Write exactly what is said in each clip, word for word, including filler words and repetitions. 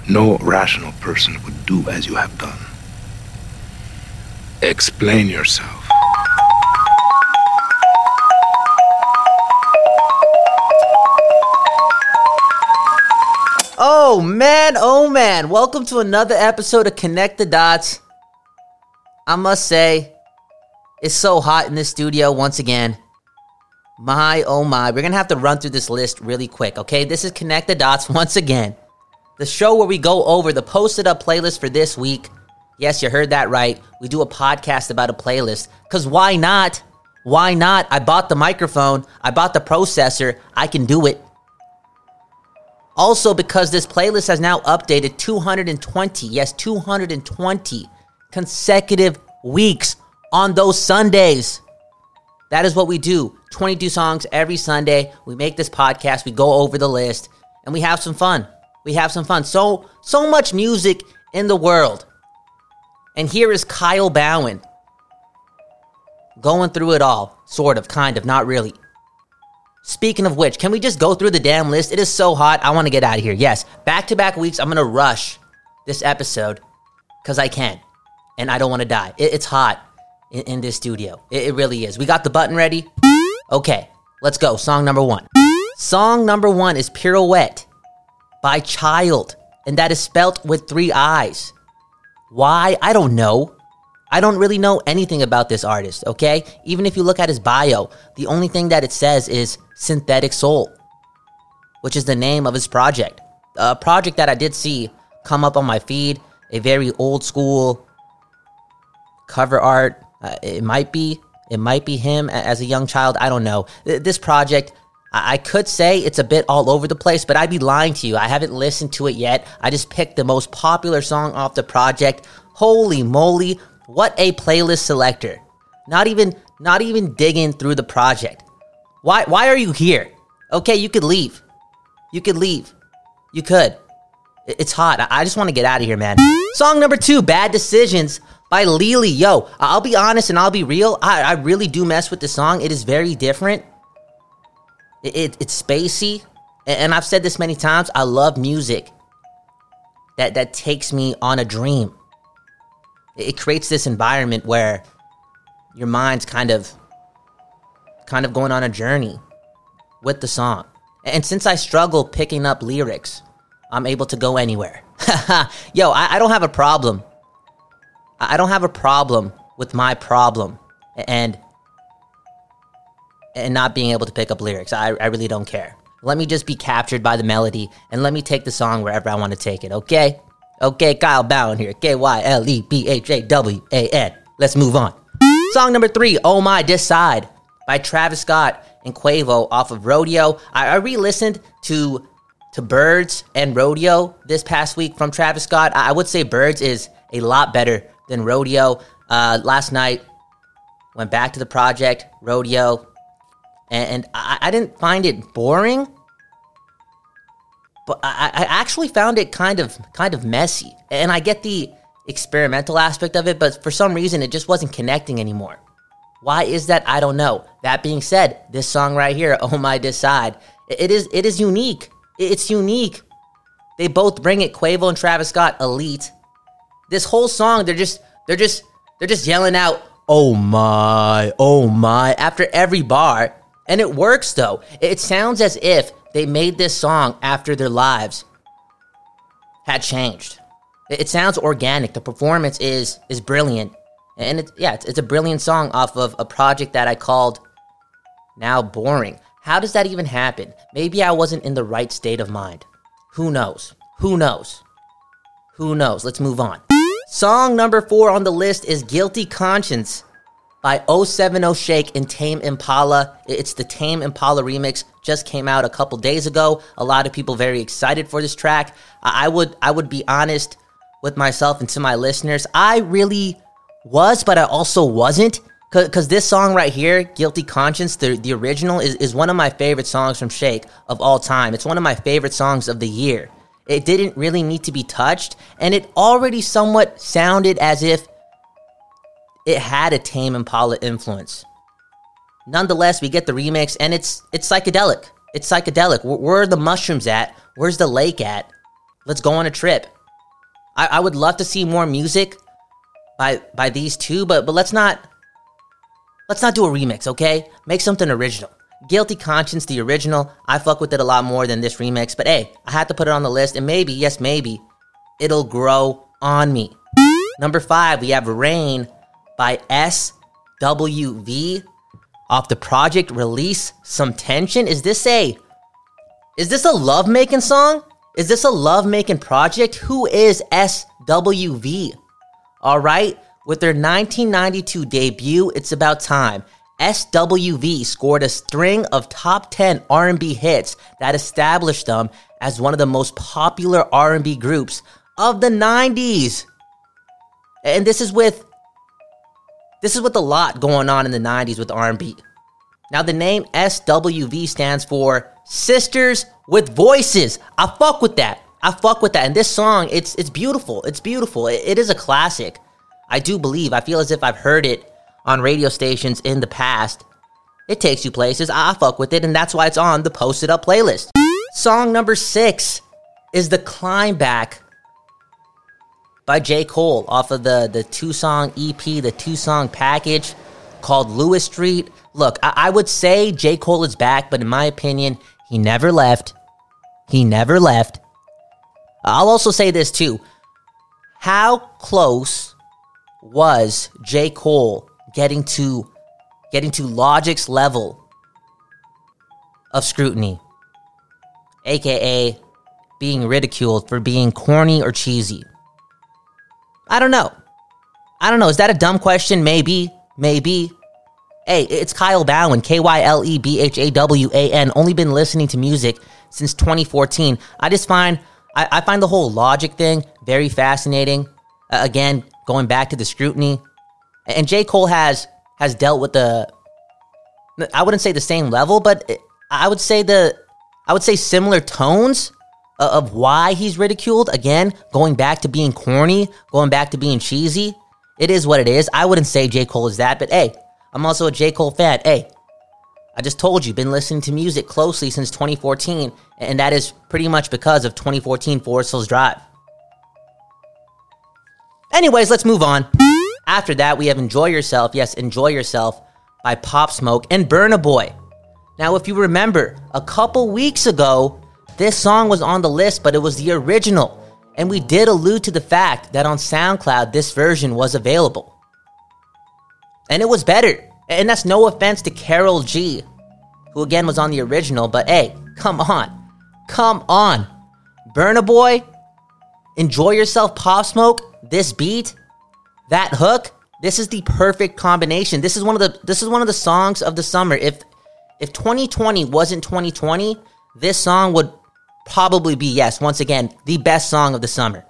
No rational person would do as you have done. Explain yourself. Oh man, oh man. Welcome to another episode of Connect the Dots. I must say, it's so hot in this studio once again. My, oh my. We're going to have to run through this list really quick, okay? This is Connect the Dots once again. The show where we go over the posted up playlist for this week. Yes, you heard that right. We do a podcast about a playlist. Because why not? Why not? I bought the microphone. I bought the processor. I can do it. Also, because this playlist has now updated two hundred twenty, yes, two hundred twenty consecutive weeks on those Sundays. That is what we do. twenty-two songs every Sunday. We make this podcast. We go over the list. And we have some fun. We have some fun. So, so much music in the world. And here is Kyle Bowen. Going through it all. Sort of, kind of, not really. Speaking of which, can we just go through the damn list? It is so hot. I want to get out of here. Yes, back-to-back weeks, I'm going to rush this episode because I can. And I don't want to die. It, it's hot in, in this studio. It, it really is. We got the button ready? Okay, let's go. Song number one. Song number one is Pirouette by Child. And that is spelt with three I's. Why? I don't know. I don't really know anything about this artist, okay? Even if you look at his bio, the only thing that it says is Synthetic Soul, which is the name of his project. A project that I did see come up on my feed, a very old school cover art. Uh, it might be, it might be him as a young child. I don't know. This project, I could say it's a bit all over the place, but I'd be lying to you. I haven't listened to it yet. I just picked the most popular song off the project. Holy moly. What a playlist selector. Not even not even digging through the project. Why why are you here? Okay, you could leave. You could leave. You could. It's hot. I just want to get out of here, man. Song number two, Bad Decisions by Lily. Yo, I'll be honest and I'll be real. I, I really do mess with the song. It is very different. It, it, it's spacey. And I've said this many times. I love music that, that takes me on a dream. It creates this environment where your mind's kind of kind of going on a journey with the song. And since I struggle picking up lyrics, I'm able to go anywhere. Yo, I, I don't have a problem. I don't have a problem with my problem and and not being able to pick up lyrics. I, I really don't care. Let me just be captured by the melody and let me take the song wherever I want to take it, okay? Okay, Kyle Bowen here. K Y L E B H A W A N. Let's move on. Song number three, Oh My Decide by Travis Scott and Quavo off of Rodeo. I, I re-listened to to Birds and Rodeo this past week from Travis Scott. I, I would say Birds is a lot better than Rodeo. Uh, last night, went back to the project, Rodeo, and, and I, I didn't find it boring. But I, I actually found it kind of kind of messy. And I get the experimental aspect of it, but for some reason, it just wasn't connecting anymore. Why is that? I don't know. That being said, this song right here, Oh My Decide, it is it is unique. It's unique. They both bring it, Quavo and Travis Scott, elite. This whole song, they're just they're just they're just yelling out, oh my, oh my, after every bar. And it works though. It sounds as if they made this song after their lives had changed. It sounds organic. The performance is is brilliant. And it, yeah, it's, it's a brilliant song off of a project that I called Now Boring. How does that even happen? Maybe I wasn't in the right state of mind. Who knows? Who knows? Who knows? Let's move on. Song number four on the list is Guilty Conscience by oh seven oh Shake and Tame Impala. It's the Tame Impala remix. Just came out a couple days ago. A lot of people very excited for this track. I would I would be honest with myself and to my listeners. I really was, but I also wasn't. Because this song right here, Guilty Conscience, the, the original, is, is one of my favorite songs from Shake of all time. It's one of my favorite songs of the year. It didn't really need to be touched, and it already somewhat sounded as if it had a Tame Impala influence. Nonetheless, we get the remix, and it's it's psychedelic. It's psychedelic. Where, where are the mushrooms at? Where's the lake at? Let's go on a trip. I, I would love to see more music by by these two, but but let's not let's not do a remix, okay? Make something original. Guilty Conscience, the original, I fuck with it a lot more than this remix, but hey, I had to put it on the list, and maybe, yes, maybe, it'll grow on me. Number five, we have Rain by S W V off the project Release Some Tension. Is this a is this a love-making song? Is this a love-making project? Who is S W V? All right, with their nineteen ninety-two debut, It's About Time, S W V scored a string of top ten R and B hits that established them as one of the most popular R and B groups of the nineties. And this is with this is with a lot going on in the nineties with R and B. Now, the name S W V stands for Sisters with Voices. I fuck with that. I fuck with that. And this song, it's it's beautiful. It's beautiful. It, it is a classic. I do believe. I feel as if I've heard it on radio stations in the past. It takes you places. I, I fuck with it, and that's why it's on the Posted Up playlist. Song number six is The Climb Back by J. Cole off of the, the two-song E P, the two-song package called Lewis Street. Look, I, I would say J. Cole is back, but in my opinion, he never left. He never left. I'll also say this too. How close was J. Cole getting to getting to Logic's level of scrutiny, aka being ridiculed for being corny or cheesy? I don't know. I don't know. Is that a dumb question? Maybe. Maybe. Hey, it's Kyle Bowen, K Y L E B H A W A N. Only been listening to music since twenty fourteen. I just find, I, I find the whole Logic thing very fascinating. Uh, again, going back to the scrutiny. And J. Cole has has dealt with the, I wouldn't say the same level, but I would say the, I would say similar tones of why he's ridiculed. Again, going back to being corny, going back to being cheesy. It is what it is. I wouldn't say J. Cole is that, but hey, I'm also a J. Cole fan. Hey, I just told you, been listening to music closely since twenty fourteen, and that is pretty much because of twenty fourteen Forest Hills Drive. Anyways, let's move on. After that, we have Enjoy Yourself. Yes, Enjoy Yourself by Pop Smoke and Burna Boy. Now, if you remember, a couple weeks ago, this song was on the list, but it was the original. And we did allude to the fact that on SoundCloud, this version was available. And it was better. And that's no offense to Karol G, who again was on the original, but hey, come on. Come on. Burna Boy, Enjoy Yourself, Pop Smoke, this beat, that hook, this is the perfect combination. This is one of the this is one of the songs of the summer. If if twenty twenty wasn't twenty twenty, this song would probably be, yes, once again, the best song of the summer.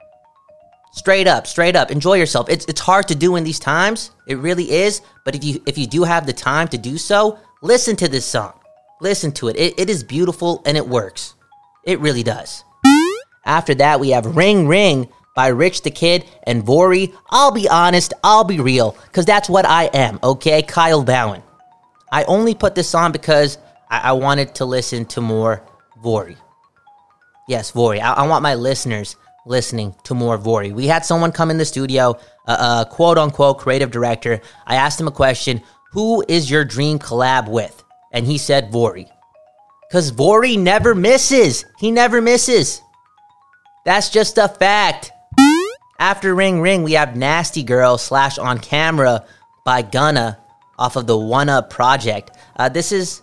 Straight up, straight up, Enjoy Yourself. It's it's hard to do in these times. It really is. But if you if you do have the time to do so, listen to this song. Listen to it. It, it is beautiful and it works. It really does. After that, we have Ring Ring by Rich the Kid and Vori. I'll be honest, I'll be real, because that's what I am, okay? Kyle Bowen. I only put this on because I, I wanted to listen to more Vori. Yes, Vori. I, I want my listeners listening to more Vori. We had someone come in the studio, a uh, uh, quote-unquote creative director. I asked him a question, who is your dream collab with? And he said Vori. Because Vori never misses. He never misses. That's just a fact. After Ring Ring, we have Nasty Girl slash On Camera by Gunna off of the One Up project. Uh, this is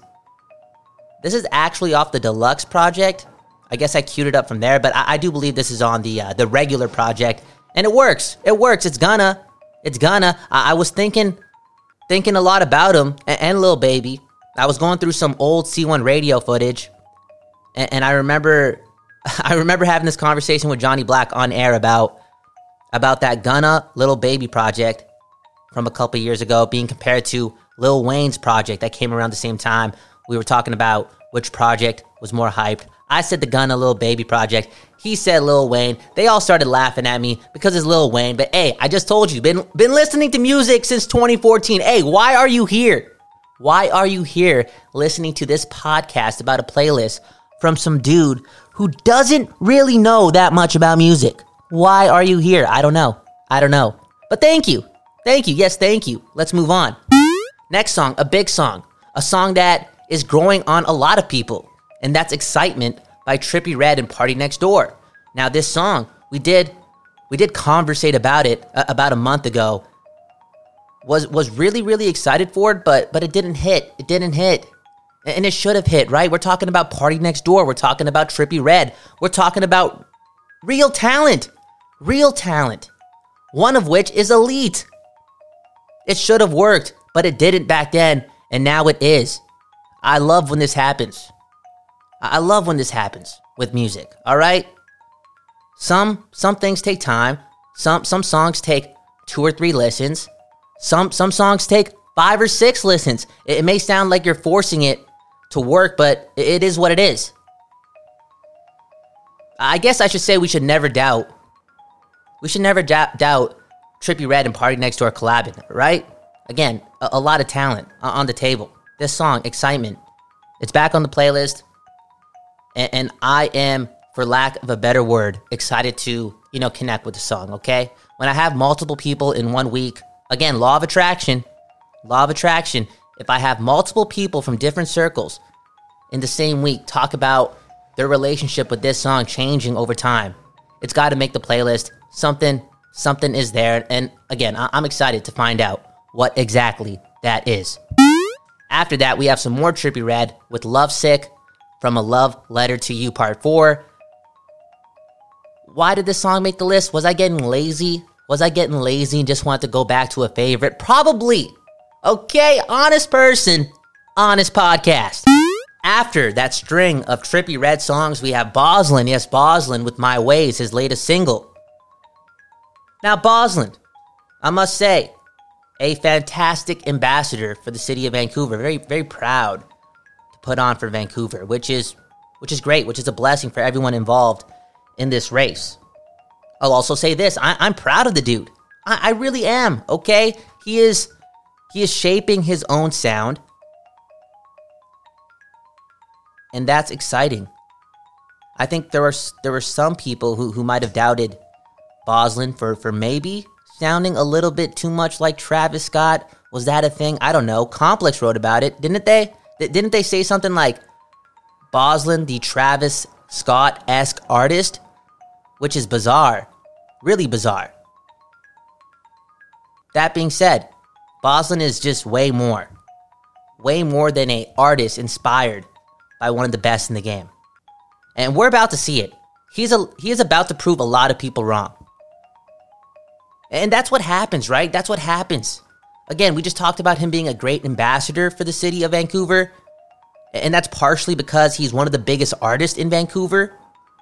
this is actually off the Deluxe project. I guess I queued it up from there, but I, I do believe this is on the uh, the regular project, and it works. It works. It's Gunna. It's Gunna. I, I was thinking thinking a lot about him and, and Lil Baby. I was going through some old C one radio footage, and, and I remember I remember having this conversation with Johnny Black on air about about that Gunna Lil Baby project from a couple years ago being compared to Lil Wayne's project that came around the same time. We were talking about which project was more hyped. I said the Gunna Lil Baby project. He said Lil Wayne. They all started laughing at me because it's Lil Wayne. But hey, I just told you, been been listening to music since twenty fourteen. Hey, why are you here? Why are you here listening to this podcast about a playlist from some dude who doesn't really know that much about music? Why are you here? I don't know. I don't know. But thank you. Thank you. Yes, thank you. Let's move on. Next song, a big song. A song that is growing on a lot of people. And that's Excitement by Trippie Redd and Party Next Door. Now, this song, we did we did conversate about it uh, about a month ago. Was was really, really excited for it, but but it didn't hit. It didn't hit. And it should have hit, right? We're talking about Party Next Door. We're talking about Trippie Redd. We're talking about real talent. Real talent. One of which is Elite. It should have worked, but it didn't back then, and now it is. I love when this happens. I love when this happens with music, all right? Some some things take time. Some some songs take two or three listens. Some some songs take five or six listens. It, it may sound like you're forcing it to work, but it, it is what it is. I guess I should say we should never doubt. We should never da- doubt Trippie Redd and Party Next Door collabing, right? Again, a, a lot of talent on the table. This song, Excitement, it's back on the playlist, and, and I am, for lack of a better word, excited to, you know, connect with the song, okay? When I have multiple people in one week, again, law of attraction, law of attraction, if I have multiple people from different circles in the same week talk about their relationship with this song changing over time, it's got to make the playlist. Something, something is there, and again, I- I'm excited to find out what exactly that is. After that, we have some more Trippie Redd with Lovesick from A Love Letter to You Part four. Why did this song make the list? Was I getting lazy? Was I getting lazy and just wanted to go back to a favorite? Probably. Okay, honest person, honest podcast. After that string of Trippie Redd songs, we have Boslin. Yes, Boslin with My Ways, his latest single. Now, Boslin, I must say, a fantastic ambassador for the city of Vancouver. Very, very proud to put on for Vancouver, which is, which is great, which is a blessing for everyone involved in this race. I'll also say this: I, I'm proud of the dude. I, I really am. Okay, he is, he is shaping his own sound, and that's exciting. I think there were there were some people who who might have doubted Boslin for for maybe sounding a little bit too much like Travis Scott. Was that a thing? I don't know. Complex wrote about it, didn't they? Didn't they say something like Boslin, the Travis Scott-esque artist? Which is bizarre. Really bizarre. That being said, Boslin is just way more. Way more than an artist inspired by one of the best in the game. And we're about to see it. He's a he is about to prove a lot of people wrong. And that's what happens, right? That's what happens. Again, we just talked about him being a great ambassador for the city of Vancouver. And that's partially because he's one of the biggest artists in Vancouver.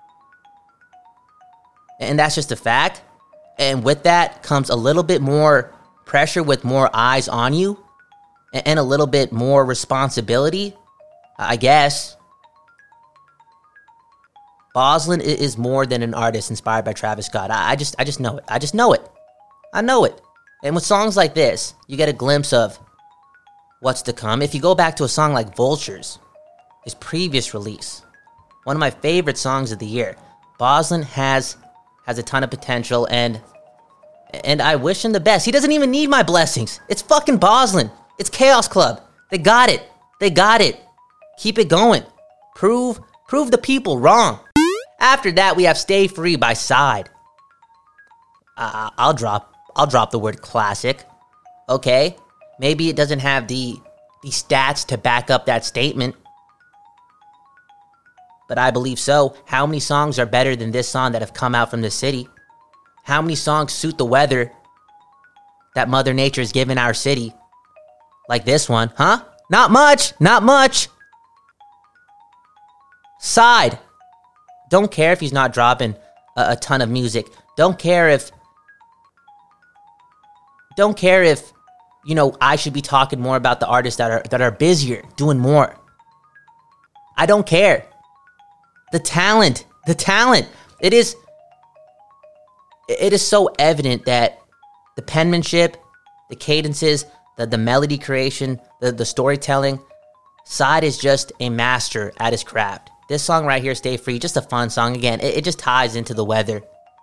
And that's just a fact. And with that comes a little bit more pressure with more eyes on you. And a little bit more responsibility, I guess. Boslin is more than an artist inspired by Travis Scott. I just I just know it. I just know it. I know it. And with songs like this, you get a glimpse of what's to come. If you go back to a song like Vultures, his previous release, one of my favorite songs of the year, Boslin has has a ton of potential, and and I wish him the best. He doesn't even need my blessings. It's fucking Boslin. It's Chaos Club. They got it. They got it. Keep it going. Prove prove the people wrong. After that, we have Stay Free by Side. Uh, I'll drop I'll drop the word classic. Okay, maybe it doesn't have the the stats to back up that statement, but I believe so. How many songs are better than this song that have come out from the city? How many songs suit the weather that Mother Nature has given our city? Like this one, huh? Not much, not much. Side. Don't care if he's not dropping a, a ton of music. Don't care if Don't care if, you know, I should be talking more about the artists that are that are busier, doing more. I don't care. The talent, the talent. It is it is so evident that the penmanship, the cadences, the, the melody creation, the, the storytelling, Side is just a master at his craft. This song right here, Stay Free, just a fun song. Again, it, it just ties into the weather.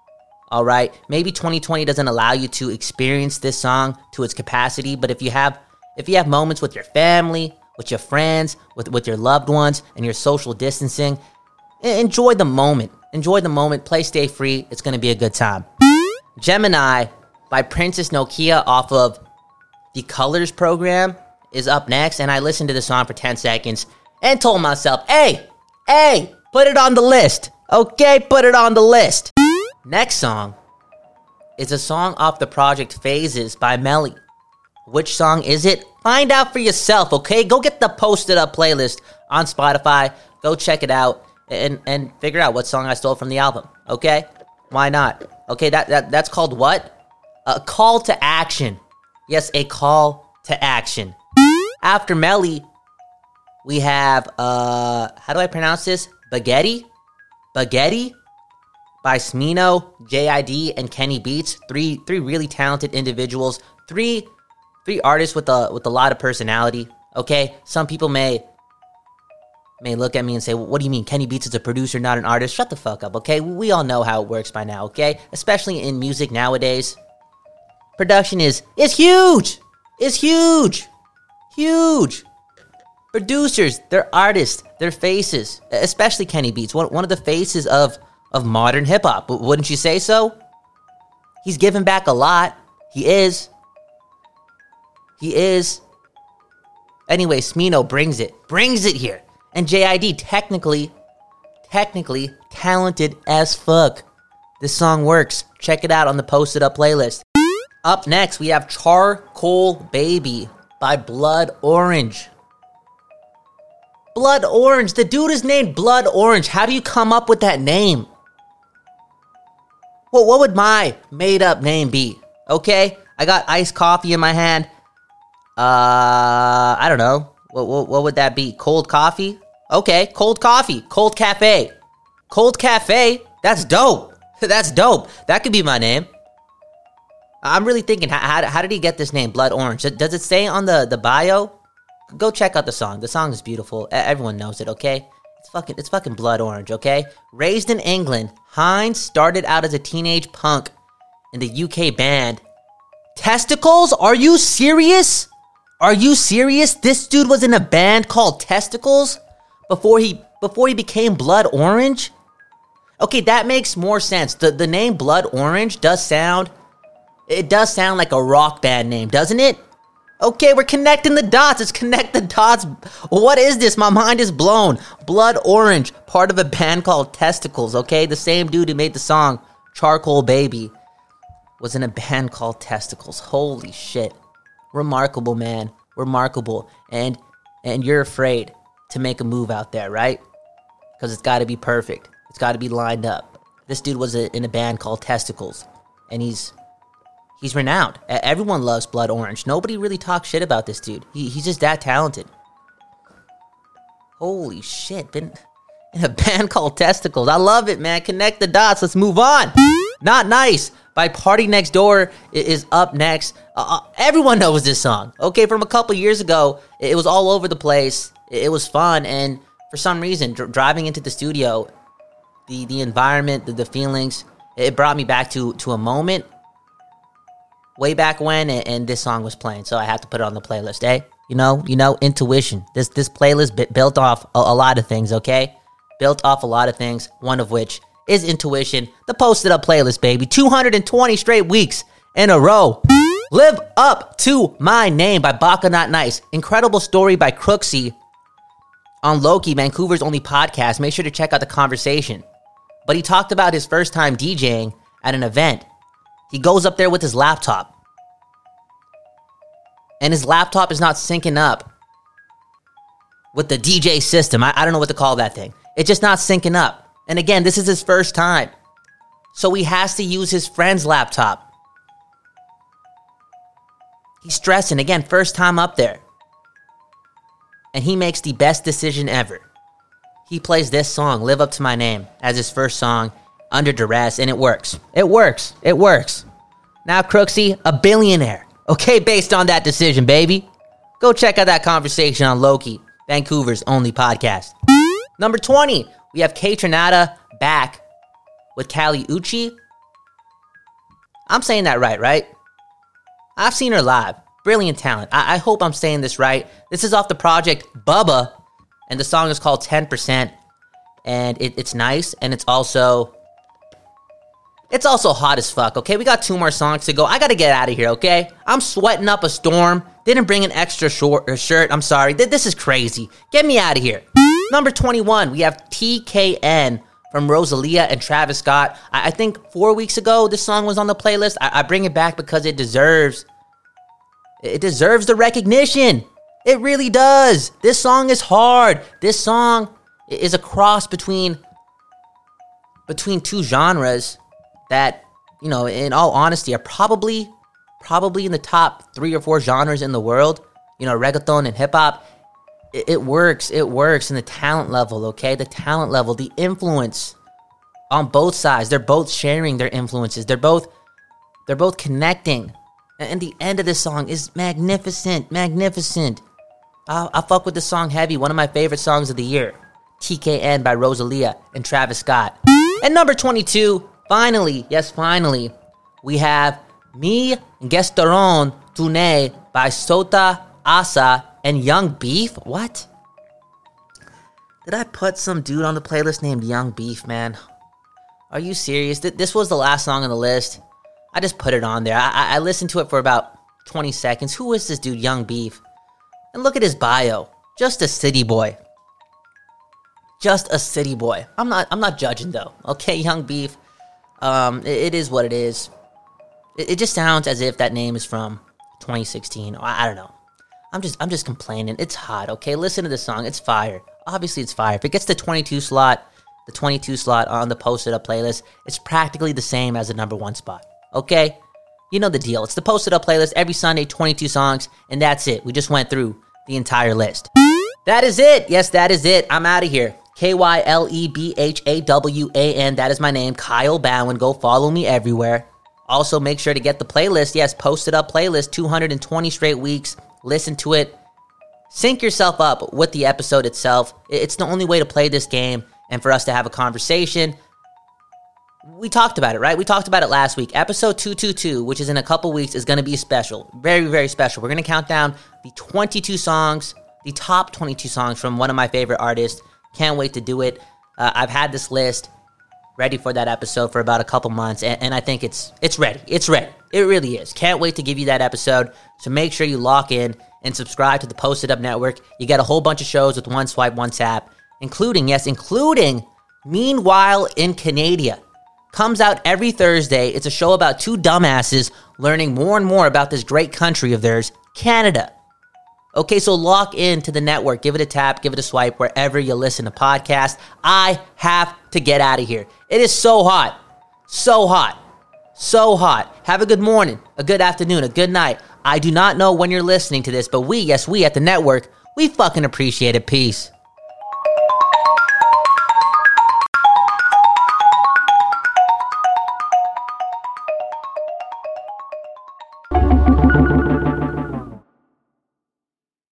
all right? Maybe twenty twenty doesn't allow you to experience this song to its capacity, but if you have if you have moments with your family, with your friends, with, with your loved ones, and your social distancing, enjoy the moment. Enjoy the moment. Play Stay Free. It's going to be a good time. Gemini by Princess Nokia off of the Colors program is up next, and I listened to the song for ten seconds and told myself, hey, hey, put it on the list. Okay, put it on the list. Next song is a song off the project Phases by Melly. Which song is it? Find out for yourself, okay? Go get the Posted Up playlist on Spotify. Go check it out and, and figure out what song I stole from the album, okay? Why not? Okay, that, that that's called what? A call to action. Yes, a call to action. After Melly, we have, uh, how do I pronounce this? Baguetti? Baguetti? By Smino, J I D, and Kenny Beats. Three three really talented individuals. Three three artists with a with a lot of personality. Okay? Some people may may look at me and say, well, what do you mean? Kenny Beats is a producer, not an artist? Shut the fuck up, okay? We all know how it works by now, okay? Especially in music nowadays. Production is is huge! It's huge! Huge! Producers, they're artists, they're faces. Especially Kenny Beats, one, one of the faces of of modern hip-hop. Wouldn't you say so? He's given back a lot. He is. He is. Anyway, Smino brings it. Brings it here. And J I D, technically, technically talented as fuck. This song works. Check it out on the Posted Up playlist. Up next, we have Charcoal Baby by Blood Orange. Blood Orange. The dude is named Blood Orange. How do you come up with that name? Well, what would my made-up name be? Okay? I got iced coffee in my hand. Uh, I don't know. What, what, what would that be? Cold coffee? Okay, cold coffee. Cold cafe. Cold cafe? That's dope. That's dope. That could be my name. I'm really thinking, how, how, how did he get this name, Blood Orange? Does it say on the, the bio? Go check out the song. The song is beautiful. Everyone knows it, okay? It's fucking, it's fucking Blood Orange, okay? Raised in England, Hines started out as a teenage punk in the U K band Testicles. Are you serious? Are you serious? This dude was in a band called Testicles before he before he became Blood Orange? Okay, that makes more sense. The the name Blood Orange does sound it does sound like a rock band name, doesn't it? Okay, we're connecting the dots. Let's connect the dots. What is this? My mind is blown. Blood Orange, part of a band called Testicles, okay? The same dude who made the song Charcoal Baby was in a band called Testicles. Holy shit. Remarkable, man. Remarkable. And and you're afraid to make a move out there, right? Because it's got to be perfect. It's got to be lined up. This dude was a, in a band called Testicles, and he's he's renowned. Everyone loves Blood Orange. Nobody really talks shit about this dude. He, he's just that talented. Holy shit. Been in a band called Testicles. I love it, man. Connect the dots. Let's move on. Not Nice by Party Next Door is up next. Uh, everyone knows this song. Okay, from a couple years ago, it was all over the place. It was fun, and for some reason, dr- driving into the studio, the the environment, the, the feelings, it brought me back to to a moment way back when, and, and this song was playing, so I had to put it on the playlist. Eh? You know, you know, intuition. This this playlist b- built off a, a lot of things. Okay, built off a lot of things. One of which is intuition. The Posted Up playlist, baby. two hundred twenty straight weeks in a row. Live Up to My Name by Baka Not Nice. Incredible story by Crooksy on Loki, Vancouver's only podcast. Make sure to check out the conversation. But he talked about his first time DJing at an event. He goes up there with his laptop, and his laptop is not syncing up with the D J system. I, I don't know what to call that thing. It's just not syncing up. And again, this is his first time. So he has to use his friend's laptop. He's stressing. Again, first time up there. And he makes the best decision ever. He plays this song, Live Up to My Name, as his first song under duress, and it works. It works. It works. Now Crooksy, a billionaire. Okay, based on that decision, baby. Go check out that conversation on Loki, Vancouver's only podcast. Number twenty, we have K Tronada back with Kali Uchis. I'm saying that right, right? I've seen her live. Brilliant talent. I, I hope I'm saying this right. This is off the project Bubba, and the song is called ten percent. And it, it's nice, and it's also... It's also hot as fuck, okay? We got two more songs to go. I gotta get out of here, okay? I'm sweating up a storm. Didn't bring an extra short or shirt. I'm sorry. This is crazy. Get me out of here. Number twenty-one, we have T K N from Rosalia and Travis Scott. I, I think four weeks ago, this song was on the playlist. I, I bring it back because it deserves... It deserves the recognition. It really does. This song is hard. This song is a cross between... between two genres that, you know, in all honesty, are probably, probably in the top three or four genres in the world. You know, reggaeton and hip hop. It, it works. It works in the talent level, okay? The talent level, the influence on both sides. They're both sharing their influences. They're both, they're both connecting. And the end of this song is magnificent, magnificent. I, I fuck with this song heavy. One of my favorite songs of the year. T K N by Rosalia and Travis Scott. And number twenty-two, finally, yes, finally, we have Mi Gestaron Tune by Sota Asa and Young Beef. What? Did I put some dude on the playlist named Young Beef, man? Are you serious? This was the last song on the list. I just put it on there. I, I listened to it for about twenty seconds. Who is this dude, Young Beef? And look at his bio. Just a city boy. Just a city boy. I'm not I'm not judging though. Okay, Young Beef. Um, it, it is what it is. It, it just sounds as if that name is from twenty sixteen. I, I don't know. I'm just I'm just complaining. It's hot, okay? Listen to this song. It's fire. Obviously it's fire. If it gets the twenty-two slot, the twenty-two slot on the Posted Up playlist, it's practically the same as the number one spot. Okay? You know the deal. It's the Posted Up playlist every Sunday, twenty-two songs, and that's it. We just went through the entire list. That is it. Yes, that is it. I'm out of here. K Y L E B H A W A N. That is my name, Kyle Bowen. Go follow me everywhere. Also, make sure to get the playlist. Yes, Posted Up playlist, two hundred twenty straight weeks. Listen to it. Sync yourself up with the episode itself. It's the only way to play this game and for us to have a conversation. We talked about it, right? We talked about it last week. Episode two twenty-two, which is in a couple weeks, is going to be special. Very, very special. We're going to count down the twenty-two songs, the top twenty-two songs from one of my favorite artists. Can't wait to do it. Uh, I've had this list ready for that episode for about a couple months, and, and I think it's it's ready. It's ready. It really is. Can't wait to give you that episode. So make sure you lock in and subscribe to the Posted Up Network. You get a whole bunch of shows with one swipe, one tap, including, yes, including Meanwhile in Canada. Comes out every Thursday. It's a show about two dumbasses learning more and more about this great country of theirs, Canada. Okay, so lock in to the network. Give it a tap, give it a swipe wherever you listen to podcasts. I have to get out of here. It is so hot. So hot. So hot. Have a good morning, a good afternoon, a good night. I do not know when you're listening to this, but we, yes, we at the network, we fucking appreciate it. Peace.